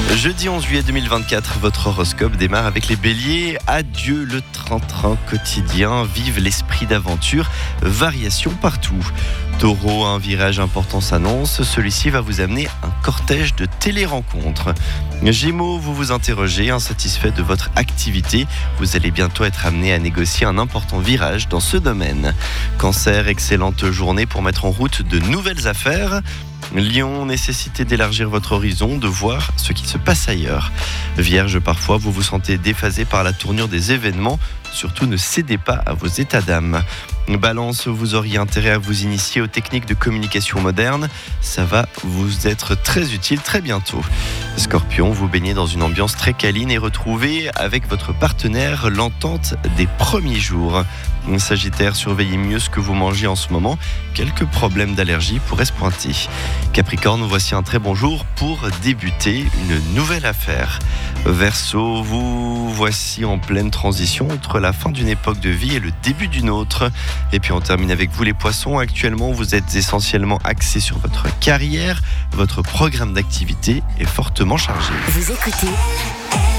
Jeudi 11 juillet 2024, votre horoscope démarre avec les béliers. Adieu le train-train quotidien, vive l'esprit d'aventure, variation partout. Taureau, un virage important s'annonce, celui-ci va vous amener un cortège de télé-rencontres. Gémeaux, vous vous interrogez, insatisfait de votre activité, vous allez bientôt être amené à négocier un important virage dans ce domaine. Cancer, excellente journée pour mettre en route de nouvelles affaires. Lion, nécessité d'élargir votre horizon, de voir ce qui se passe ailleurs. Vierge, parfois vous vous sentez déphasé par la tournure des événements, surtout ne cédez pas à vos états d'âme. Balance, vous auriez intérêt à vous initier aux techniques de communication moderne, ça va vous être très utile très bientôt. Scorpion, vous baignez dans une ambiance très câline et retrouvez avec votre partenaire l'entente des premiers jours. Sagittaire, surveillez mieux ce que vous mangez en ce moment, quelques problèmes d'allergie pourraient se pointer. Capricorne, voici un très bon jour pour débuter une nouvelle affaire. Verseau, vous voici en pleine transition entre la fin d'une époque de vie et le début d'une autre. Et puis on termine avec vous les poissons. Actuellement, vous êtes essentiellement axé sur votre carrière. Votre programme d'activité est fortement chargé. Vous écoutez